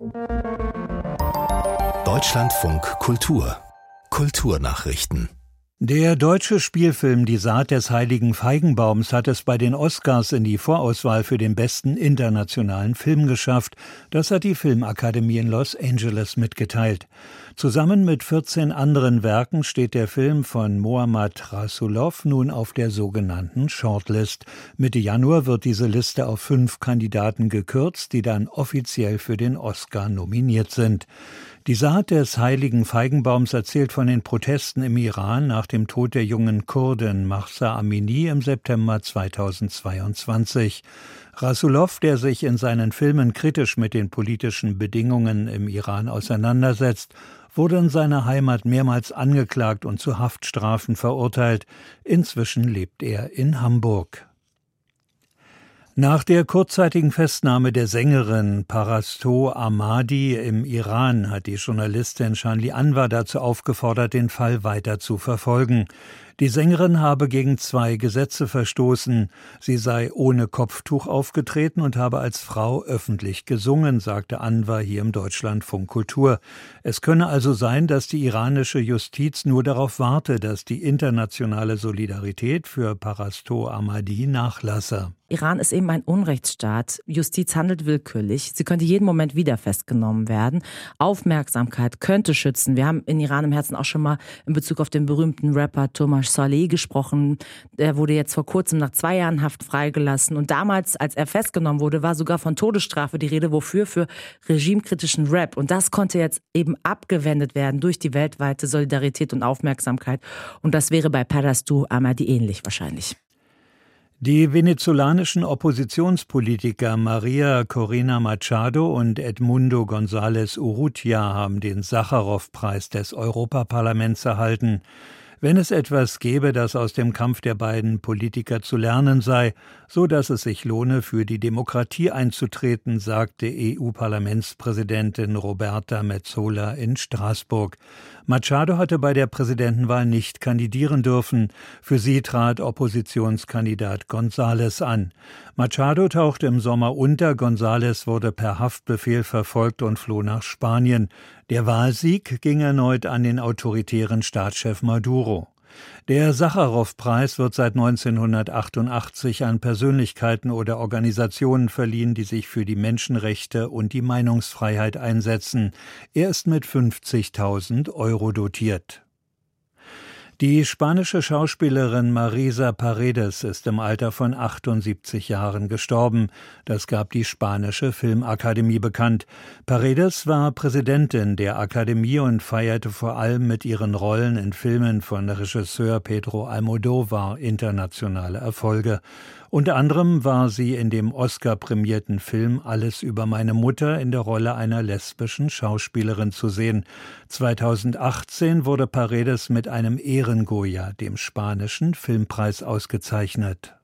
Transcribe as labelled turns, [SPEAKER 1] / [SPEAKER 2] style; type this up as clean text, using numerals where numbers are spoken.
[SPEAKER 1] Deutschlandfunk Kultur Kulturnachrichten.
[SPEAKER 2] Der deutsche Spielfilm Die Saat des heiligen Feigenbaums hat es bei den Oscars in die Vorauswahl für den besten internationalen Film geschafft. Das hat die Filmakademie in Los Angeles mitgeteilt. Zusammen mit 14 anderen Werken steht der Film von Mohammad Rasulov nun auf der sogenannten Shortlist. Mitte Januar wird diese Liste auf 5 Kandidaten gekürzt, die dann offiziell für den Oscar nominiert sind. Die Saat des heiligen Feigenbaums erzählt von den Protesten im Iran nach dem Tod der jungen Kurdin Mahsa Amini im September 2022. Rasulov, der sich in seinen Filmen kritisch mit den politischen Bedingungen im Iran auseinandersetzt, wurde in seiner Heimat mehrmals angeklagt und zu Haftstrafen verurteilt. Inzwischen lebt er in Hamburg. Nach der kurzzeitigen Festnahme der Sängerin Parasto Ahmadi im Iran hat die Journalistin Shanli Anwar dazu aufgefordert, den Fall weiter zu verfolgen. Die Sängerin habe gegen 2 Gesetze verstoßen. Sie sei ohne Kopftuch aufgetreten und habe als Frau öffentlich gesungen, sagte Anwar hier im Deutschlandfunk Kultur. Es könne also sein, dass die iranische Justiz nur darauf warte, dass die internationale Solidarität für Parasto Ahmadi nachlasse.
[SPEAKER 3] Iran ist eben ein Unrechtsstaat. Justiz handelt willkürlich. Sie könnte jeden Moment wieder festgenommen werden. Aufmerksamkeit könnte schützen. Wir haben in Iran im Herzen auch schon mal in Bezug auf den berühmten Rapper Thomas Saleh gesprochen. Der wurde jetzt vor kurzem nach 2 Jahren Haft freigelassen. Und damals, als er festgenommen wurde, war sogar von Todesstrafe die Rede. Wofür? Für regimekritischen Rap. Und das konnte jetzt eben abgewendet werden durch die weltweite Solidarität und Aufmerksamkeit. Und das wäre bei Parasto Ahmadi ähnlich wahrscheinlich.
[SPEAKER 2] Die venezolanischen Oppositionspolitiker Maria Corina Machado und Edmundo González Urrutia haben den Sacharow-Preis des Europaparlaments erhalten. Wenn es etwas gäbe, das aus dem Kampf der beiden Politiker zu lernen sei, so dass es sich lohne, für die Demokratie einzutreten, sagte EU-Parlamentspräsidentin Roberta Metsola in Straßburg. Machado hatte bei der Präsidentenwahl nicht kandidieren dürfen. Für sie trat Oppositionskandidat González an. Machado tauchte im Sommer unter, González wurde per Haftbefehl verfolgt und floh nach Spanien. Der Wahlsieg ging erneut an den autoritären Staatschef Maduro. Der Sacharow-Preis wird seit 1988 an Persönlichkeiten oder Organisationen verliehen, die sich für die Menschenrechte und die Meinungsfreiheit einsetzen. Er ist mit 50.000 € dotiert. Die spanische Schauspielerin Marisa Paredes ist im Alter von 78 Jahren gestorben. Das gab die spanische Filmakademie bekannt. Paredes war Präsidentin der Akademie und feierte vor allem mit ihren Rollen in Filmen von Regisseur Pedro Almodóvar internationale Erfolge. Unter anderem war sie in dem Oscar-prämierten Film Alles über meine Mutter in der Rolle einer lesbischen Schauspielerin zu sehen. 2018 wurde Paredes mit einem Ehrengoya, dem spanischen Filmpreis, ausgezeichnet.